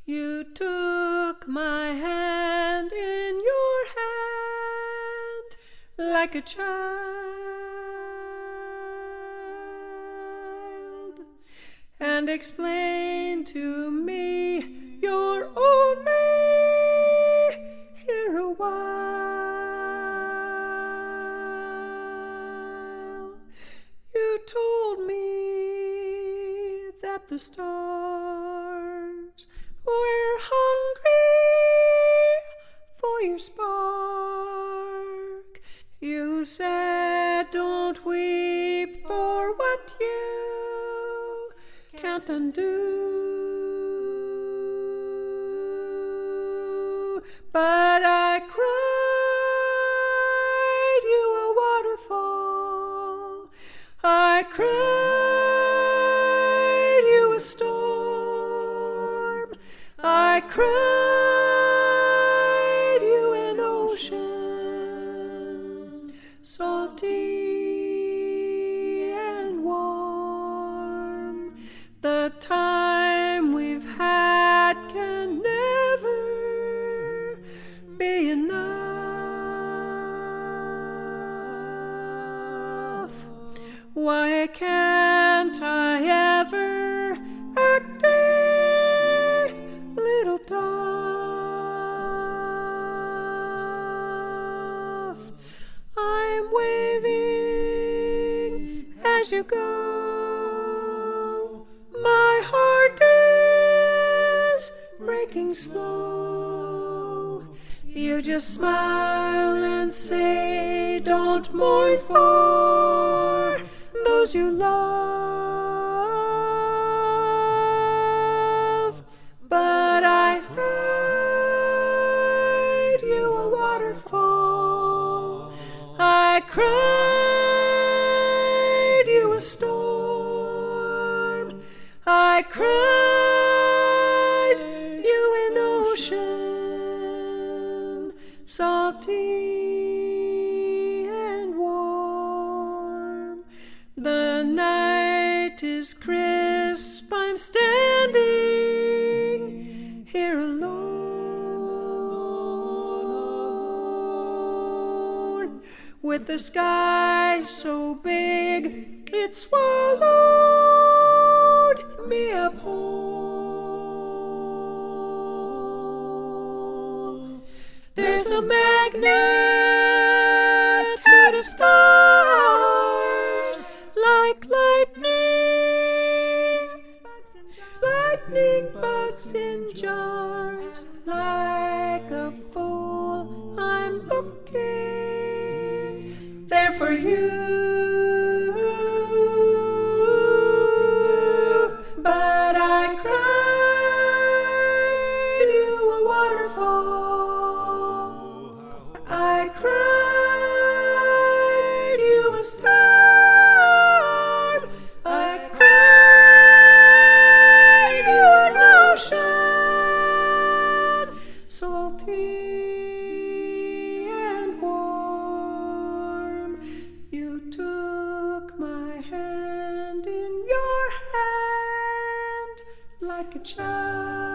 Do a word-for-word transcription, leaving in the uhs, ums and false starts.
You took my hand in your hand like a child, and explained to me you're only here a while. You told me that the stars were hungry for your spark. You said, don't weep for what you can't undo. But I cried you a waterfall. I cried you a storm. I cried you an ocean, salty and warm. The time we've had can never be enough. Why can't I ever act the little dove? I'm waving as you go. My heart is breaking slow. You just smile and say, don't mourn for those you love. But I cried you a waterfall. I cried you a storm. I cried you an ocean, salty and warm. The night is crisp, I'm standing here alone, with the sky so big it swallowed me up whole. There's a magnitude of stars like lightning, lightning bugs in jars. Like a fool, I'm looking there for you. But I cried you a waterfall. I cried you a storm. I cried you an ocean, salty and warm. You took my hand in your hand like a child.